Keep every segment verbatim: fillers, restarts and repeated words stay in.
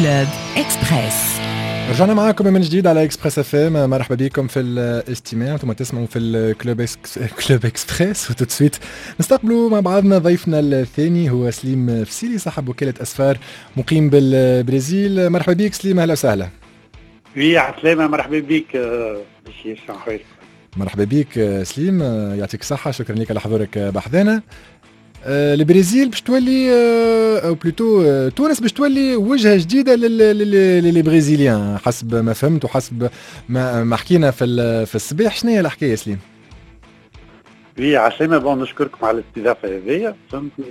كلوب إكسبريس. رجعنا معاكم من جديد على اكسبريس اف ام. مرحبا بكم في الاستماع. انتم تسمعوا في الكلوب إكس... كلوب اكسبريس. وتوتسويت نستقبلوا مع بعضنا ضيفنا الثاني هو سليم فسيلي صاحب وكالة اسفار مقيم بالبرازيل. مرحبا بك سليم، اهلا وسهلا. وي عسلامة، مرحبا بك بشير شنخويل. مرحبا بك سليم، يعطيك الصحة، شكرا لك على حضورك بحذانا. آه البرازيل باش تولي آه او بلوتو آه تونس باش تولي وجهه جديده للبرازيليان حسب ما فهمت وحسب ما ما حكينا في في الصباح. شنو هي الحكايه سليم؟ وي عسلامة، بون نشكركم على الاستضافه هذه. فهمتني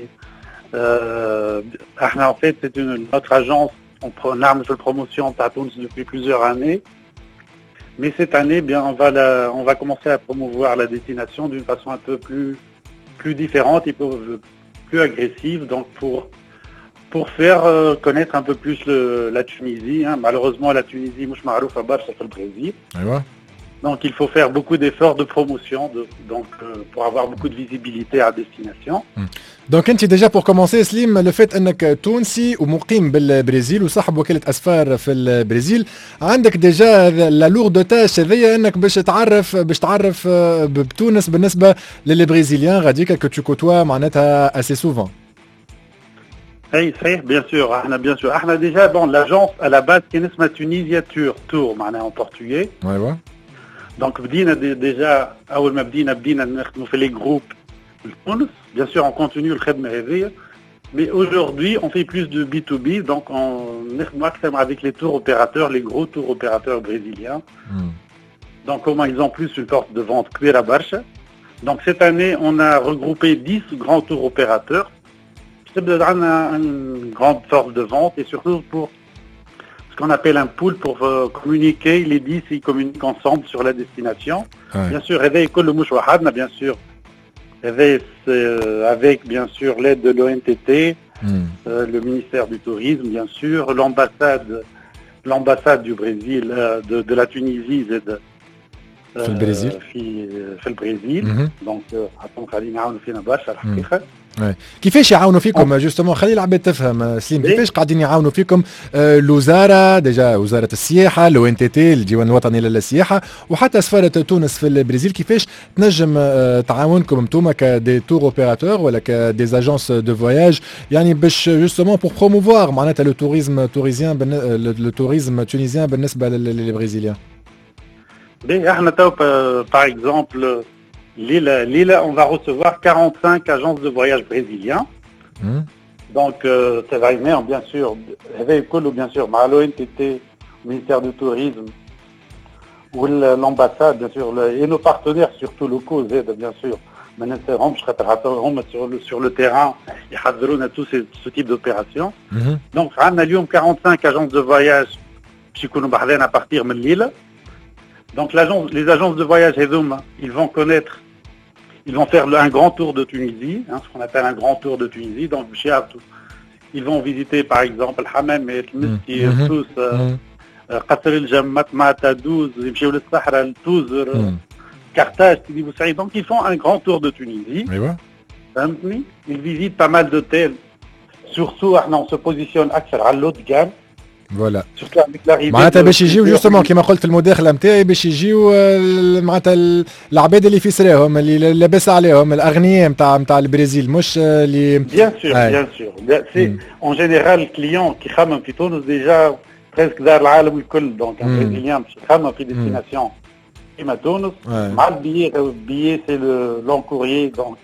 آه احنا en fait c'est une notre agence on نعمل في البروموسيون تاع تونس depuis plusieurs années, mais cette année bien on va la, on va commencer à promouvoir la destination d'une façon un peu plus plus différente et plus agressive, donc pour pour faire euh, connaître un peu plus le, la Tunisie. Hein. Malheureusement, la Tunisie, mouche marouf à Barça, c'est le Brésil. Ouais. Donc il faut faire beaucoup d'efforts de promotion, de, donc euh, pour avoir beaucoup de visibilité à destination. Mm. Donc انت déjà pour commencer سليم le fait انك تونسي ومقيم بالبرازيل وصاحب وكالة اسفار في البرازيل، عندك déjà la lourde tâche هذيا انك باش تعرف باش تعرف بتونس بالنسبة للبرازيليان غاديك que tu côtoies معناتها assez souvent. اي صحيح bien sûr. احنا bien sûr احنا déjà bon l'agence à la base كان اسمها تونيزيا تور تور معناها en portugais. ايوه. Donc بدينا déjà اول ما بدينا بدينا نخدموا في les groupes تونس. Bien sûr, on continue le khedma هذيا, mais aujourd'hui, on fait plus de B to B, donc on نخدم avec les tours opérateurs, les gros tours opérateurs brésiliens. Mm. Donc, comment ils ont plus une force de vente كبيرة برشا. Donc, cette année, on a regroupé dix grands tours opérateurs. C'est une grande force de vente et surtout pour ce qu'on appelle un pool pour euh, communiquer. Les dix, ils communiquent ensemble sur la destination. Ouais. Bien sûr, هذا كل مش وحدنا, bien sûr. Avec, euh, avec bien sûr l'aide de l'O N T T, mm. euh, le ministère du Tourisme, bien sûr, l'ambassade, l'ambassade du Brésil, euh, de, de la Tunisie, de, euh, في البرازيل. في في البرازيل. mm-hmm. Donc عطونا خلينا نعاونوا فينا برشا الحقيقة. كيفاش يعاونوا فيكم جوستومون؟ خلي العباد تفهم سليم كيفاش قاعدين يعاونوا فيكم الوزاره ديجا وزاره السياحه لو ان تي تي الديوان الوطني للسياحه وحتى سفاره تونس في البرازيل. كيفاش تنجم تعاونكم انتوما كدي تور اوبيراتور ولا كدي اجونس دو فواياج يعني باش جوستومون بور بروموفوار معناتها لو توريزم توريزيان لو توريزم تونيزيان بالنسبه للبرازيليان؟ بي احنا تو باغ اكزومبل Lille, Lille, on va recevoir quarante-cinq agences de voyage brésiliens. Mmh. Donc, euh, ça va venir, bien sûr, avec bien sûr, l'O N T T, le ministère du Tourisme, ou l'ambassade, bien sûr, le, et nos partenaires, surtout locaux, bien sûr. Maintenant, sur le, sur le terrain, ils ont tous ces, ce type d'opération. Mmh. Donc, on a eu quarante-cinq agences de voyage qui sont à partir de Lille. Donc l'agence, les agences de voyage, ils vont connaître, ils vont faire un grand tour de Tunisie, hein, ce qu'on appelle un grand tour de Tunisie. Donc ils vont visiter par exemple le Hammam et le Miski, tous, Qasr el-Jammat, Mata, douze, Yimchiou le-Sahra, Touzer, Carthage, Sidi Bou Saïd. Donc ils font un grand tour de Tunisie. Ouais. Ils visitent pas mal d'hôtels. Surtout, on se positionne à l'autre gamme. فوالا معناتها باش يجيو جوستومون كيما قلت المداخله نتاعي باش يجيو معناتها العباد اللي في سراهم اللي لاباس عليهم الاغنياء نتاع نتاع البرازيل مش اللي بيان سور بيان سور سي اون جينيرال الكليون كي خمم في تونس ديجا بريسك دار العالم الكل. دونك ان برازيليان باش يخمم في ديستيناسيون كيما تونس مع البيي البيي سي لون كوريي دونك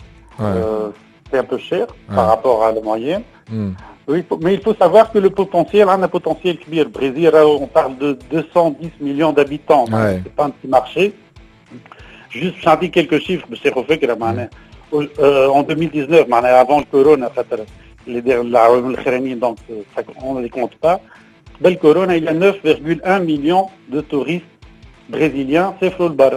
سي ان بو شير par rapport à la moyenne. Oui, mais il faut savoir que le potentiel, on a un potentiel qui est le Brésil, on parle de deux cent dix millions d'habitants, ouais. C'est pas un petit marché. Juste, j'en dis quelques chiffres, c'est refait que la manne. En deux mille dix-neuf, avant le corona, les la donc ça, on ne les compte pas. Le corona, il y a neuf virgule un millions de touristes brésiliens, c'est Flolbar.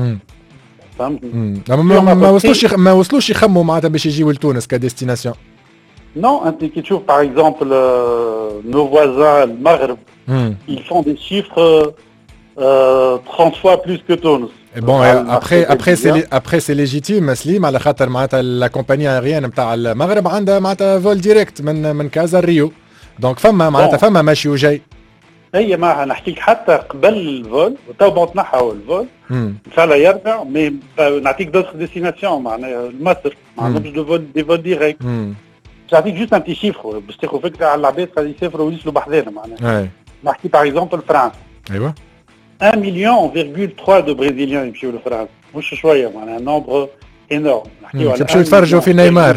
ما وصلوش ما وصلوش يخموا معناتها باش يجيو لتونس كديستيناسيون. Non, un petit tour, par exemple, euh, nos voisins, le Maghreb, mm. ils font des chiffres euh, trente fois plus que Tunis. Et bon, euh, après, après, c'est, après c'est légitime, Slim, على خاطر معناتها la compagnie aérienne نتاع المغرب عندها معناتها vol direct من من كازا ريو. دونك فما معناتها فما ماشي وجاي. هي ما نحكيك حتى قبل الفول تو بون تنحوا الفول ان شاء الله يرجع مي نعطيك دوتر ديستيناسيون معناها مصر ما عندهمش دو فول دي فول ديريكت. نعطيك جوست ان تي شيفر باش تاخذ فكره على العباد اللي يسافروا ويوصلوا بحذانا معناها. نحكي باغ اكزومبل فرنسا. ايوه. واحد مليون فيرغول ثلاثة دو بريزيليان يمشيو لفرنسا مش شويه معناها نومبر انورم. نحكيو على يمشيو يتفرجوا في نيمار.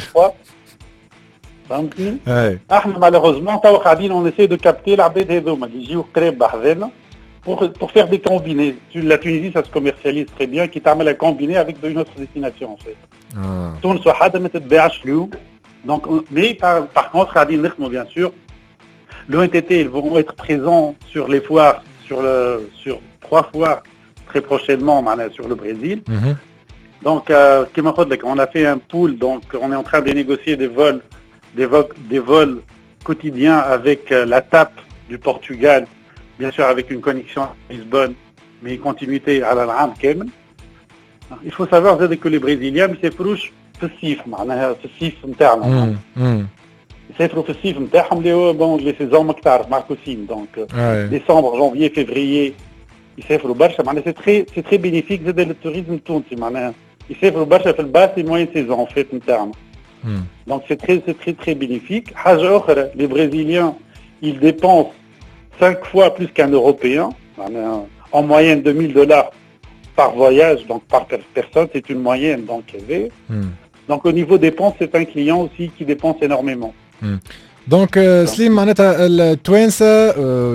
فهمتني؟ احنا مالوغوزمون تو قاعدين اون اسي دو كابتي العباد هذوما اللي يجيو قريب بحذانا pour pour faire des combinés. La Tunisie ça se commercialise très bien qui تعمل un combiné avec une autre destination en fait. تونس وحده ما تتباعش اليوم. Donc mais par, par contre قاعدين نخدموا bien sûr. L'O N T T ils vont être présents sur les foires sur le sur trois foires très prochainement sur le Brésil. Mm-hmm. Donc euh, on a fait un pool donc on est en train de négocier des vols Des vols, des vols quotidiens avec euh, la T A P du Portugal, bien sûr avec une connexion à Lisbonne, mais une continuité à la Ram Kemen. Il faut savoir que les Brésiliens, c'est frouche passif, passif interne. C'est trop passif interne, bon, les saisons mactar, Marcosine, donc ouais. Décembre, janvier, février, ils s'effront barcha, c'est très, c'est très bénéfique de le tourisme tout, ils s'effront barcha, fait le bas, c'est moyenne saison en fait interne. Hmm. Donc c'est très, c'est très très bénéfique. Les Brésiliens, ils dépensent cinq fois plus qu'un Européen, en moyenne deux mille dollars par voyage, donc par personne, c'est une moyenne donc élevée. Hmm. Donc au niveau dépenses, c'est un client aussi qui dépense énormément. Hmm. دونك سليم معناتها التوانسه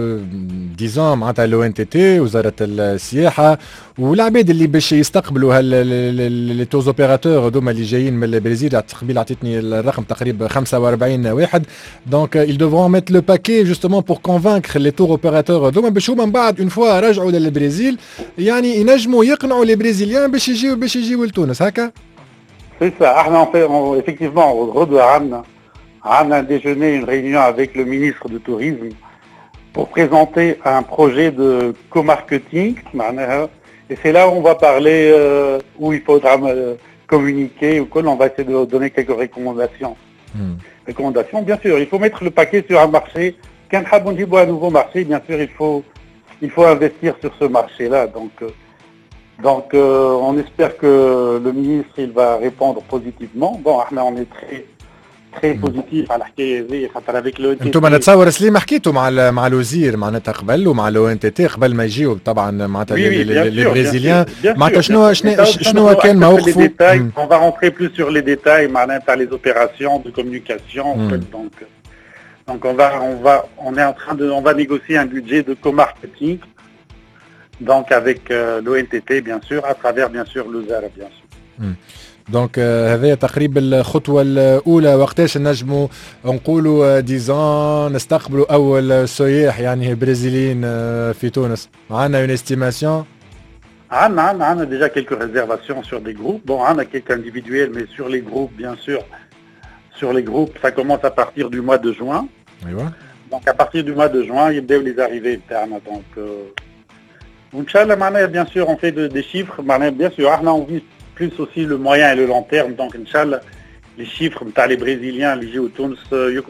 ديزون معناتها لو ان تي تي وزاره السياحه والعباد اللي باش يستقبلوا لي توز اوبيراتور هذوما اللي جايين من البرازيل. قبيل عطيتني الرقم تقريبا خمسة وأربعين واحد. دونك ils devront mettre le paquet justement pour convaincre les tour opérateurs هذوما باش هما من بعد اون فوا رجعوا للبرازيل يعني ينجموا يقنعوا لي برازيليان باش يجيو باش يجيو لتونس هكا. سي سا احنا effectivement غدوه عندنا On a déjeuné une réunion avec le ministre du Tourisme pour présenter un projet de co-marketing. Et c'est là où on va parler, euh, où il faudra communiquer, où on va essayer de donner quelques recommandations. Mm. Recommandations, bien sûr, il faut mettre le paquet sur un marché. Quand on dit un nouveau marché, bien sûr, il faut, il faut investir sur ce marché-là. Donc, euh, donc euh, on espère que le ministre il va répondre positivement. Bon, on est très... très positif على الحكايه هذه خاطر avec لو ان تي تي. انتم نتصور سليم حكيتوا مع مع الوزير معناتها قبل ومع لو ان تي تي قبل ما يجيو طبعا معناتها لي بريزيليان معناتها شنو شنو كان موقفه. On va rentrer plus sur les détails معناتها les opérations de communication en fait. donc donc on va on va on est en train de on va négocier un budget de co-marketing donc avec euh, l'O N T T bien sûr à travers bien sûr l'Ozara bien sûr. mm. دونك هذا تقريبا الخطوه الاولى وقتاش نجموا نقولوا ديزون نستقبلوا اول سياح يعني برازيليين في تونس. معنا اون استيماسيون. عندنا عندنا عندنا ديجا كيلكو ريزيرفاسيون سور دي جروب. بون عندنا كيلكو انديفيدويل مي سور لي جروب بيان سور سور لي جروب ça commence à partir du mois de juin. ايوه. donc à partir du mois de juin يبداو les arrivées تاعنا donc وان شاء الله معناها bien sûr on fait des chiffres معناها bien sûr احنا on vise plus aussi le moyen et le long terme. Donc, Inch'Allah, les chiffres, les Brésiliens, les J O Tunis,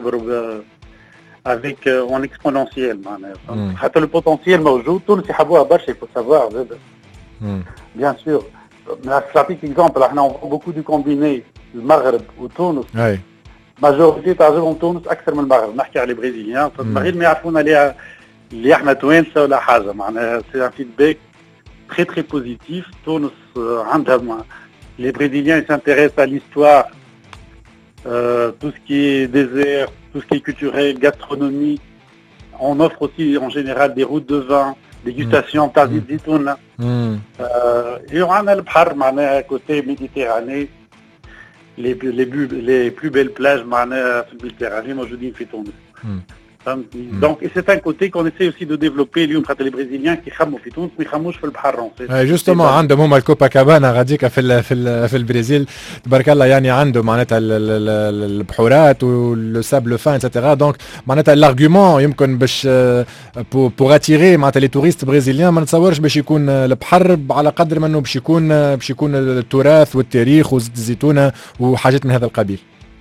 avec euh, en exponentiel. Mm. Le potentiel, Tunis, il faut savoir. Mm. Bien sûr. Mais je pratique exemple, on voit beaucoup de combinés, le Maghreb ou Tunis. Oui. Majorité, تعجبهم تونس أكثر من المغرب. نحكي على البرازيليان، فالمغرب ما يعرفون عليها اللي احنا توانسة ولا حاجة. معناها c'est un feedback très très positif. Tunis, euh, les Brésiliens ils s'intéressent à l'histoire, euh, tout ce qui est désert, tout ce qui est culturel, gastronomie. On offre aussi en général des routes de vin, dégustation, tazit zitoun. Et on a le Bhar, à côté Méditerranée, les, les, les plus belles plages en Méditerranée, moi je dis في تونس. Donc, et c'est un côté qu'on essaie aussi de développer. Les Brésiliens qui خموا في تونس ما يخموش في البحر. Justement, عندهم هما الكوبا كابانا غاديك في ال في ال في البرازيل تبارك الله يعني عنده معناتها البحورات والسابل فان اتسيتيرا. دونك معناتها الارغيومون يمكن باش بور اتيري معناتها لي توريست برازيليان ما نتصورش باش يكون البحر على قدر ما انه باش يكون باش يكون التراث والتاريخ وزيت الزيتونه وحاجات من هذا القبيل.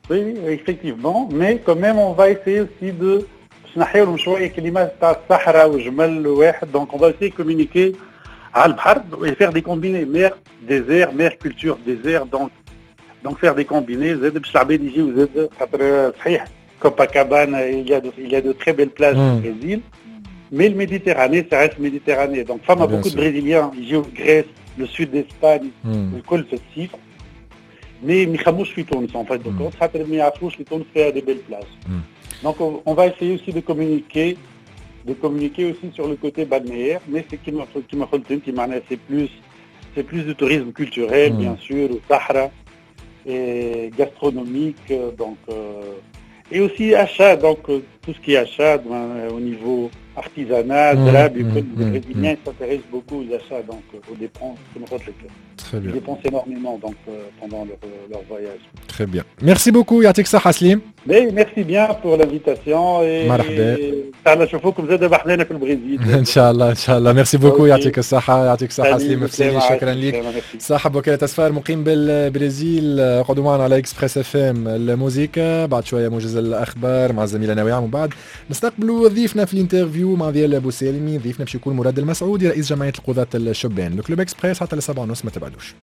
Oui, oui, effectivement, mais quand même on va essayer aussi de نحاولوا شويه كلمات تاع الصحراء وجمل واحد. Donc on va essayer de communiquer على البحر et faire des combinés mer désert mer culture désert. Donc donc faire des combinés زاد باش العباد يجيو زاد خاطر صحيح Copacabana il y a de, il y a de très belles plages mm. au Brésil, mais le Méditerranée ça reste Méditerranée. Donc femme a beaucoup sûr. de Brésiliens ils jouent Grèce, le sud d'Espagne, الكل في الصيف mais ما يخموش في تونس en fait. Donc خاطر ما يعرفوش لي تونس فيها des belles plages. Donc on, on va essayer aussi de communiquer, de communiquer aussi sur le côté balnéaire, mais c'est qui m'a qui m'a qui m'a c'est plus c'est plus de tourisme culturel mmh. bien sûr, au Sahara et gastronomique, donc euh, et aussi achat, donc euh, tout ce qui est achat euh, au niveau artisanat, mmh, drab, mmh, les mmh, Brésiliens mmh. s'intéressent beaucoup aux achats, donc euh, aux dépenses, Très bien. Ils dépensent énormément donc euh, pendant leur, leur voyage. Très bien. Merci beaucoup, Yatik Saha Slim. Mais merci bien pour l'invitation et تعالوا نشوفوكم زاد بحذانا في البرازيل. ان شاء الله ان شاء الله. ميرسي بوكو يعطيك الصحة يعطيك الصحة سليم مفسلي شكرا لك. صاحب وكالة أسفار مقيم بالبرازيل. قعدوا معنا على اكسبريس اف ام الموزيكا. بعد شوية موجز الأخبار مع الزميلة نوايا ومن بعد نستقبلوا ضيفنا في الانترفيو مع ضيال أبو سالمي. ضيفنا باش يكون مراد المسعودي رئيس جمعية القضاة الشبان. الكلوب اكسبريس حتى لسبعة ونص ما تبعدوش.